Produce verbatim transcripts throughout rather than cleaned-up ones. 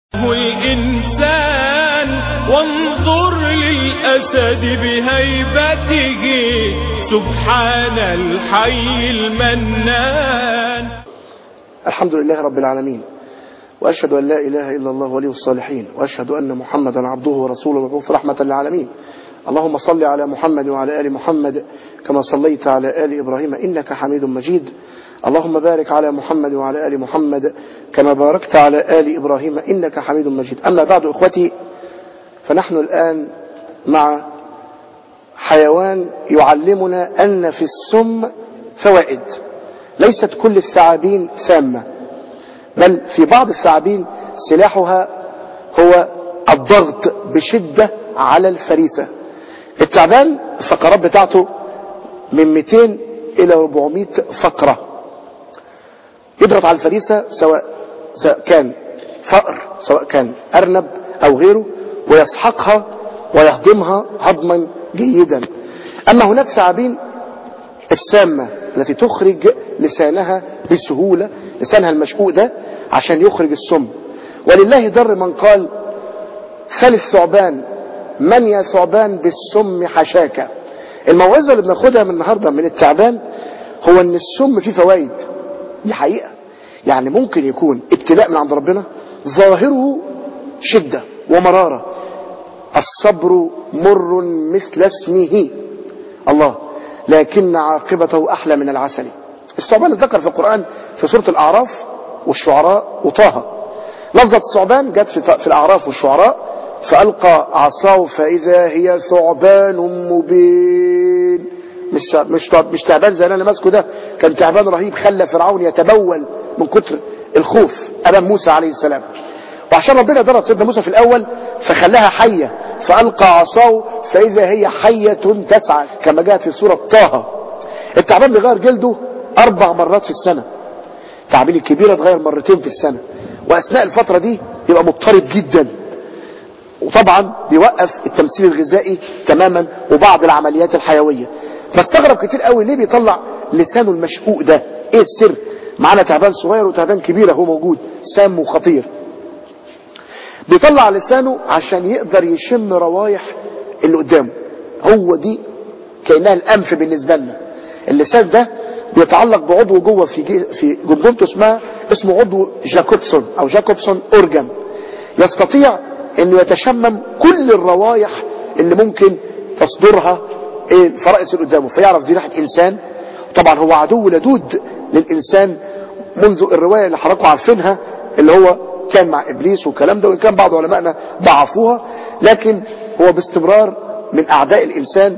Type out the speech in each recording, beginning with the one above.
الإنسان وانظر للأسد بهيبته سبحان الحي المنان. الحمد لله رب العالمين، وأشهد أن لا إله إلا الله ولي الصالحين، وأشهد أن محمدا عبده ورسوله مبعوث رحمة للعالمين. اللهم صل على محمد وعلى آل محمد كما صليت على آل إبراهيم إنك حميد مجيد. اللهم بارك على محمد وعلى آل محمد كما باركت على آل إبراهيم إنك حميد مجيد. أما بعد إخوتي، فنحن الآن مع حيوان يعلمنا أن في السم فوائد. ليست كل الثعابين سامة، بل في بعض الثعابين سلاحها هو الضغط بشدة على الفريسة. التعبان الفقرات بتاعته من مئتين إلى أربعمائة فقرة، يضغط على الفريسة سواء, سواء كان فأر سواء كان أرنب أو غيره، ويسحقها ويهضمها هضما جيدا. أما هناك ثعابين السامة التي تخرج لسانها بسهولة، لسانها المشقوق ده عشان يخرج السم. ولله در من قال سل الثعبان من يا ثعبان بالسم حشاك. الموعظة اللي بناخدها من النهاردة من التعبان هو ان السم فيه فوائد، دي حقيقة. يعني ممكن يكون ابتلاء من عند ربنا ظاهره شدة ومرارة، الصبر مر مثل اسمه الله لكن عاقبته أحلى من العسل. الثعبان ذكر في القرآن في سورة الأعراف والشعراء وطه. لفظة الثعبان جت في الأعراف والشعراء، فألقى عصاه فإذا هي ثعبان مبين. مش مش مش تعبان زي اللي ماسكه ده، كان تعبان رهيب خلى فرعون يتبول من كتر الخوف أمام موسى عليه السلام. وعشان ربنا ضرب سيدنا موسى في الأول فخلاها حية، فألقى عصاه فإذا هي حية تسعى كما جاءت في سورة طه. التعبان بيغير جلده أربع مرات في السنة، التعابين الكبيرة تغير مرتين في السنة، وأثناء الفترة دي يبقى مضطرب جدا، وطبعا بيوقف التمثيل الغذائي تماما وبعض العمليات الحيوية. فاستغرب كتير قوي ليه بيطلع لسانه المشقوق ده، ايه السر؟ معانا تعبان صغير وتعبان كبير هو موجود سام وخطير. بيطلع لسانه عشان يقدر يشم روايح اللي قدامه، هو دي كأنها الأنف بالنسبة لنا. اللسان ده بيتعلق بعضو جوه في في جمجمته اسمها اسمه عضو جاكوبسون او جاكوبسون اورجان، يستطيع انه يتشمم كل الروايح اللي ممكن تصدرها الفرائس اللي قدامه، فيعرف دي ريحه انسان. طبعا هو عدو لدود للانسان منذ الروايه اللي حضراتكم عارفينها اللي هو كان مع ابليس والكلام ده، وان كان بعض علمائنا ضعفوها، لكن هو باستمرار من اعداء الانسان.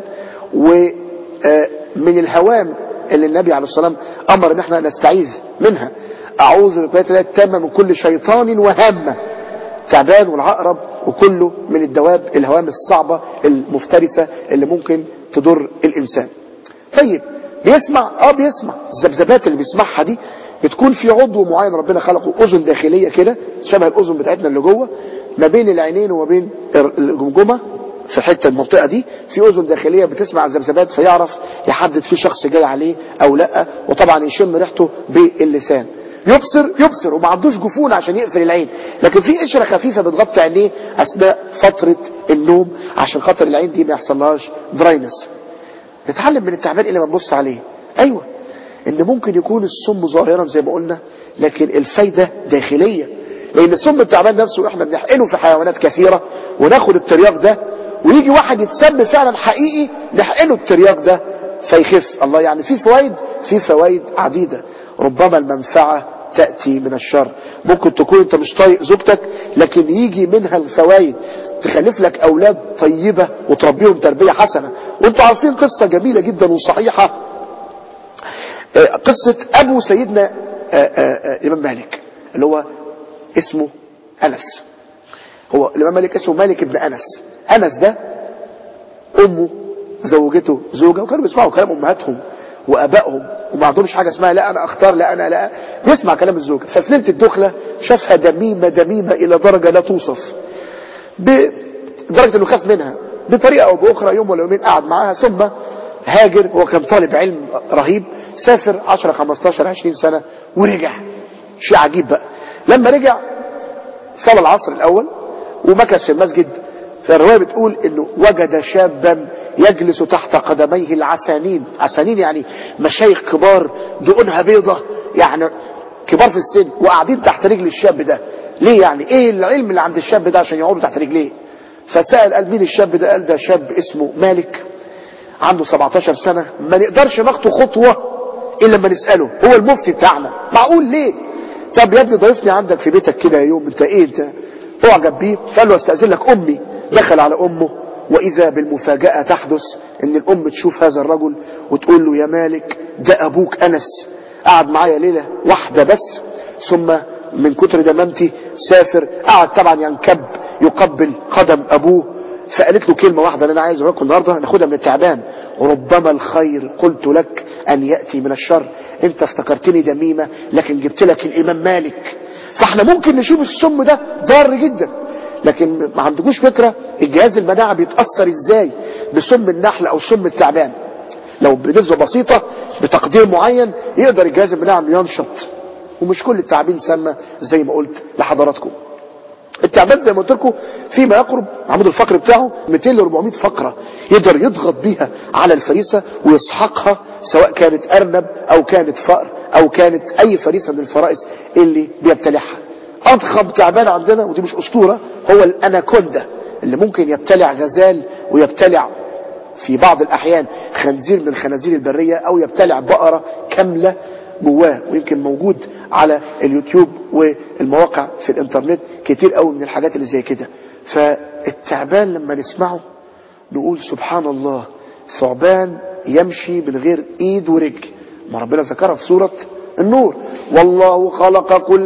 ومن الهوام اللي النبي عليه الصلاه والسلام امر ان احنا نستعيذ منها، اعوذ بكلمات الله التامه من كل شيطان وهامه. تعبان والعقرب وكله من الدواب الهوام الصعبة المفترسة اللي ممكن تضر الإنسان. طيب بيسمع اه بيسمع الذبذبات اللي بيسمعها دي بتكون في عضو معين ربنا خلقه، أذن داخلية كده شبه الأذن بتاعتنا اللي جوه ما بين العينين وما بين الجمجمة، في الحتة المنطقة دي في أذن داخلية بتسمع الذبذبات فيعرف يحدد في شخص جاي عليه أو لا، وطبعا يشم ريحته باللسان. يبصر يبصر وما عندوش جفون عشان يقفل العين، لكن في قشره خفيفه بتغطي عينيه اثناء فتره النوم عشان خاطر العين دي ما يحصلهاش دراينس. نتعلم من التعبان اللي ما نبص عليه، ايوه ان ممكن يكون السم ظاهرا زي ما قلنا لكن الفايده داخليه، لان سم التعبان نفسه احنا بنحقنه في حيوانات كثيره وناخد الترياق ده، ويجي واحد يتسم فعلا حقيقي نحقنه الترياق ده فيخف. الله، يعني في فوائد، في فوائد عديده. ربما المنفعة تأتي من الشر، ممكن تكون انت مش طايق زوجتك لكن يجي منها الفوائد تخلف لك اولاد طيبة وتربيهم تربية حسنة. وانتوا عارفين قصة جميلة جدا وصحيحة، قصة ابو سيدنا الامام مالك اللي هو اسمه انس. هو الامام مالك اسمه مالك ابن انس. انس ده امه زوجته زوجة وكانوا بيسمعوا كلام امهاتهم وابائهم وما عندهمش حاجه اسمها لا انا اختار لا انا لا، بيسمع كلام الزوجه. ففي ليله الدخله شافها دميمه دميمه الى درجه لا توصف، بدرجه انه خاف منها بطريقه او باخرى. يوم ولا يومين قعد معاها ثم هاجر. هو كان طالب علم رهيب، سافر عشرة خمستاشر عشرين سنه ورجع. شيء عجيب بقى، لما رجع صلى العصر الاول ومكث في المسجد. فالرواية بتقول انه وجد شابا يجلس تحت قدميه العسانين. عسانين يعني مشايخ كبار دقونها بيضة، يعني كبار في السن، وقاعدين تحت رجل الشاب ده. ليه يعني؟ ايه العلم اللي عند الشاب ده عشان يقعدوا تحت رجليه؟ فسأل قال مين الشاب ده؟ قال ده شاب اسمه مالك عنده سبعتاشر سنة، ما نقدرش نخطو خطوة الا لما نسأله، هو المفتي بتاعنا. معقول ليه؟ طب يا ابني ضيفني عندك في بيتك كده يا يوم، انت ايه انت؟ اعجب بيه. فقال له استأذن لك امي. دخل على امه، واذا بالمفاجأة تحدث ان الام تشوف هذا الرجل وتقول له يا مالك ده ابوك انس، قعد معايا ليلة واحدة بس، ثم من كتر دمامتي سافر. قعد طبعا ينكب يقبل قدم ابوه. فقالت له كلمة واحدة اللي انا عايز اقولها لكم النهاردة، ناخدها من التعبان: ربما الخير قلت لك ان يأتي من الشر. انت افتكرتني دميمة لكن جبت لك الامام مالك. فاحنا ممكن نشوف السم ده ضار جدا، لكن ما عندكوش فكرة الجهاز المناعي بيتأثر ازاي بسم النحل او سم التعبان. لو بنسبة بسيطة بتقدير معين يقدر الجهاز المناعي انه ينشط. ومش كل التعابين سامة زي ما قلت لحضراتكم. التعبان زي ما قلت لكم فيما يقرب عمود الفقري بتاعه مئتين ل أربعمائة فقرة، يقدر يضغط بيها على الفريسة ويسحقها، سواء كانت أرنب أو كانت فأر أو كانت أي فريسة من الفرائس اللي بيبتلعها. أضخم تعبان عندنا ودي مش أسطورة هو الأناكوندا، اللي ممكن يبتلع غزال ويبتلع في بعض الأحيان خنزير من الخنازير البرية، أو يبتلع بقرة كاملة جواه. ويمكن موجود على اليوتيوب والمواقع في الانترنت كتير قوي من الحاجات اللي زي كده. فالتعبان لما نسمعه نقول سبحان الله، ثعبان يمشي من غير ايد ورجل. ما ربنا ذكرها في سورة النور: والله خلق كل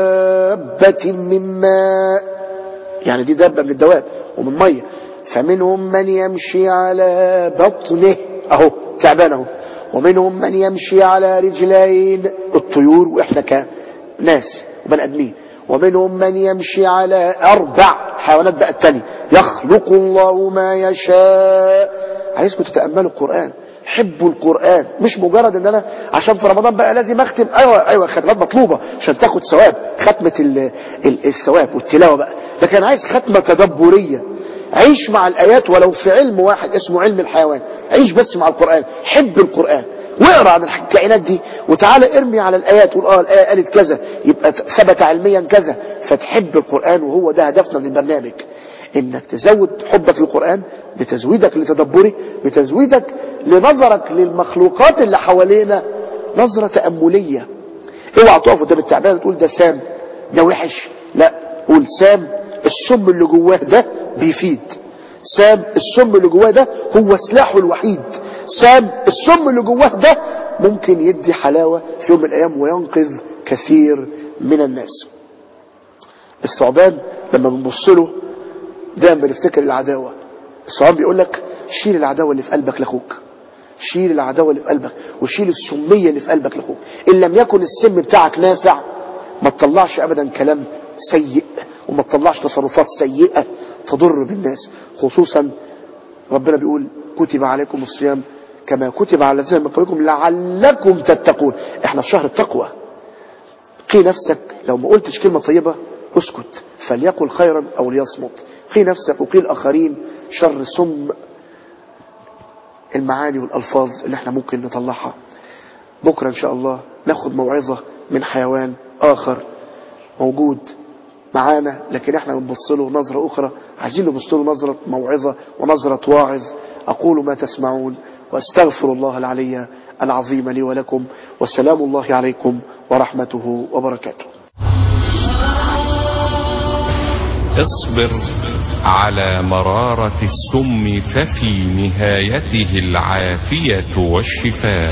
دابة من ماء، يعني دي دابة من الدواب ومن مية. فمنهم من يمشي على بطنه، اهو تعبان اهو. ومنهم من يمشي على رجلين، الطيور واحنا كناس وبني ادمين. ومنهم من يمشي على اربع، حيوانات بقى التانية. يخلق الله ما يشاء. عايزكم تتأملوا القرآن، حبوا القرآن، مش مجرد ان انا عشان في رمضان بقى لازم اختم. ايوه ايوه ختمات مطلوبة عشان تاخد ثواب، ختمة ال ال الثواب والتلاوة بقى، لكن انا عايز ختمة تدبرية. عيش مع الآيات ولو في علم واحد اسمه علم الحيوان، عيش بس مع القرآن، حب القرآن واقرأ عن الكائنات دي، وتعالى ارمي على الآيات وقول اه الآية قالت كذا يبقى ثبت علميا كذا، فتحب القرآن. وهو ده هدفنا من البرنامج، انك تزود حبك للقرآن بتزويدك لتدبره، بتزويدك لنظرك للمخلوقات اللي حوالينا نظرة تأملية. اوعى تقف قدام التعبان وتقول ده سام ده وحش، لا، قول سام السم اللي جواه ده بيفيد، سام السم اللي جواه ده هو سلاحه الوحيد، سام السم اللي جواه ده ممكن يدي حلاوة في يوم من الايام وينقذ كثير من الناس. الثعبان لما بنبص له دايما بنفتكر العداوة. الثعبان بيقول لك شيل العداوة اللي في قلبك لاخوك، شيل العداوة اللي في قلبك وشيل السمية اللي في قلبك لاخوك. ان لم يكن السم بتاعك نافع ما تطلعش ابدا كلام سيء، وما تطلعش تصرفات سيئة تضر بالناس. خصوصا ربنا بيقول كتب عليكم الصيام كما كتب على الذين من قبلكم لعلكم تتقون. احنا في شهر التقوى. قي نفسك، لو ما قلتش كلمة طيبة اسكت، فليقل خيرا او ليصمت. قي نفسك وقي الاخرين شر سم المعاني والالفاظ اللي احنا ممكن نطلعها. بكرة ان شاء الله ناخد موعظة من حيوان اخر موجود معانا، لكن احنا بنبص له نظرة اخرى، عايزين نبص له نظرة موعظة ونظرة واعظ. اقول ما تسمعون واستغفر الله العلي العظيم لي ولكم، والسلام الله عليكم ورحمته وبركاته. اصبر على مرارة السم ففي نهايته العافية والشفاء.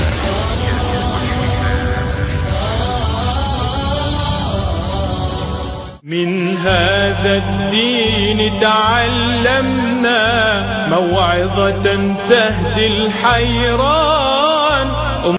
من هذا الدين تعلمنا موعظة تهدي الحيران.